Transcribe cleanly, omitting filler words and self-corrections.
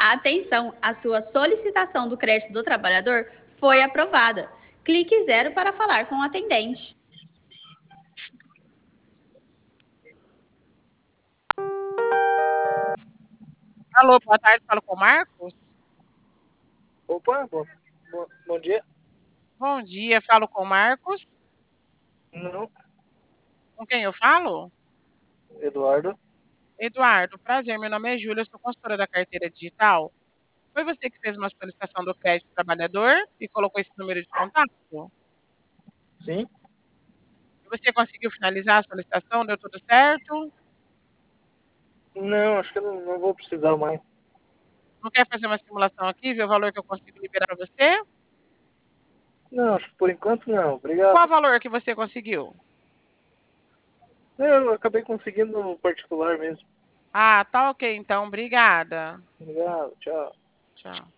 Atenção, a sua solicitação do crédito do trabalhador foi aprovada. Clique 0 para falar com o atendente. Alô, boa tarde, falo com o Marcos? Opa, bom dia. Bom dia, falo com o Marcos. Não, Com quem eu falo? Eduardo. Eduardo, prazer, meu nome é Júlia, eu sou consultora da carteira digital. Foi você que fez uma solicitação do crédito trabalhador e colocou esse número de contato? Sim? E você conseguiu finalizar a solicitação? Deu tudo certo? Não, acho que eu não vou precisar mais. Não quer fazer uma simulação aqui, ver o valor que eu consigo liberar para você? Não, acho que por enquanto não. Qual Obrigado. valor que você conseguiu? Eu acabei conseguindo no particular mesmo. Ah, tá ok, então, obrigada. Obrigado, tchau. Tchau.